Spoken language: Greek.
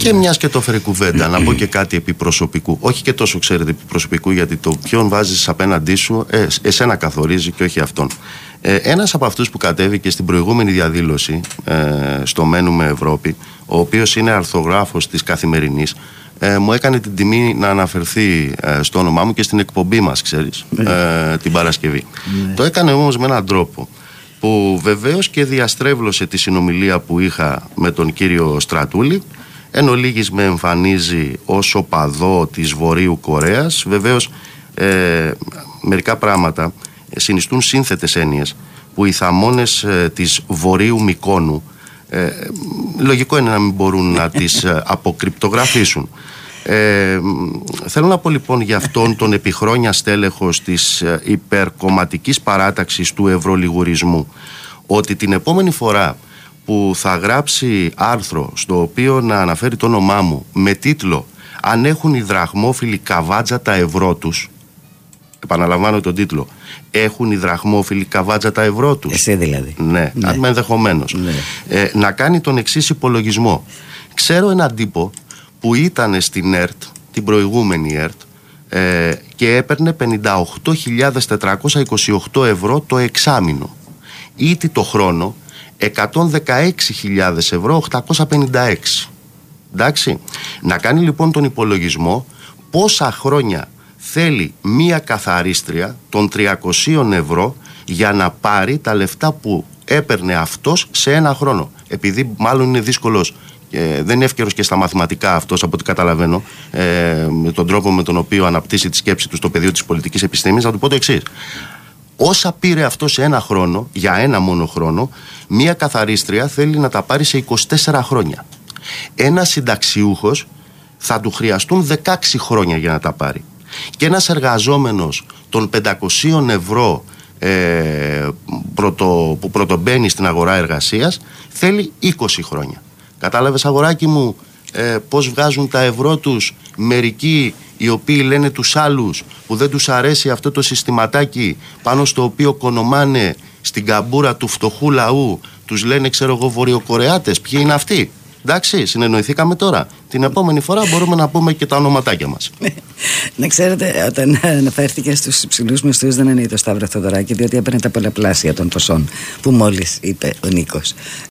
Και μιας και το έφερε κουβέντα, να πω και κάτι επί προσωπικού. Όχι και τόσο, ξέρετε, επί προσωπικού, γιατί το ποιον βάζεις απέναντί σου, εσένα καθορίζει και όχι αυτόν. Ένας από αυτούς που κατέβηκε στην προηγούμενη διαδήλωση στο Μένουμε Ευρώπη, ο οποίος είναι αρθρογράφος της Καθημερινής, μου έκανε την τιμή να αναφερθεί στο όνομά μου και στην εκπομπή μας, ξέρεις, την Παρασκευή. Το έκανε όμως με έναν τρόπο που βεβαίως και διαστρέβλωσε τη συνομιλία που είχα με τον κύριο Στρατούλη. Εν ολίγης με εμφανίζει ως οπαδό της Βορείου Κορέας. Βεβαίως μερικά πράγματα συνιστούν σύνθετες έννοιες που οι θαμώνες της Βορείου Μυκόνου λογικό είναι να μην μπορούν να τις αποκρυπτογραφήσουν. Θέλω να πω λοιπόν για αυτόν τον επιχρόνια στέλεχος της υπερκομματικής παράταξης του ευρωλιγουρισμού, ότι την επόμενη φορά που θα γράψει άρθρο στο οποίο να αναφέρει το όνομά μου με τίτλο «Αν έχουν οι δραχμόφιλοι καβάτζα τα ευρώ τους», επαναλαμβάνω τον τίτλο, «Έχουν οι δραχμόφιλοι καβάτζα τα ευρώ τους». Εσύ δηλαδή. Ναι, ενδεχομένως. Να κάνει τον εξής υπολογισμό. Ξέρω έναν τύπο που ήταν στην ΕΡΤ, την προηγούμενη ΕΡΤ, και έπαιρνε 58.428 ευρώ το εξάμηνο. Ήτι το χρόνο 116.000 ευρώ 856. Εντάξει. Να κάνει λοιπόν τον υπολογισμό πόσα χρόνια θέλει μία καθαρίστρια των 300 ευρώ για να πάρει τα λεφτά που έπαιρνε αυτός σε ένα χρόνο. Επειδή μάλλον είναι δύσκολος, δεν είναι εύκαιρος και στα μαθηματικά αυτός, από ό,τι καταλαβαίνω, με τον τρόπο με τον οποίο αναπτύσσει τη σκέψη του στο πεδίο της πολιτικής επιστήμης, θα του πω το εξής. Όσα πήρε αυτό σε ένα χρόνο, για ένα μόνο χρόνο, μία καθαρίστρια θέλει να τα πάρει σε 24 χρόνια. Ένας συνταξιούχος θα του χρειαστούν 16 χρόνια για να τα πάρει. Και ένας εργαζόμενος των 500 ευρώ που πρωτομπαίνει στην αγορά εργασίας θέλει 20 χρόνια. Κατάλαβες, αγοράκι μου, πώς βγάζουν τα ευρώ τους μερικοί οι οποίοι λένε τους άλλους που δεν τους αρέσει αυτό το συστηματάκι πάνω στο οποίο κονομάνε στην καμπούρα του φτωχού λαού, τους λένε, ξέρω εγώ, Βορειοκορεάτες. Ποιοι είναι αυτοί? Εντάξει, συνεννοηθήκαμε τώρα. Την επόμενη φορά μπορούμε να πούμε και τα ονοματάκια μας. Να ξέρετε, όταν αναφέρθηκε στους υψηλούς μισθούς, δεν εννοεί το Σταύρο Θεοδωράκη, διότι έπαιρνε τα πολλαπλάσια των ποσών που μόλις είπε ο Νίκος.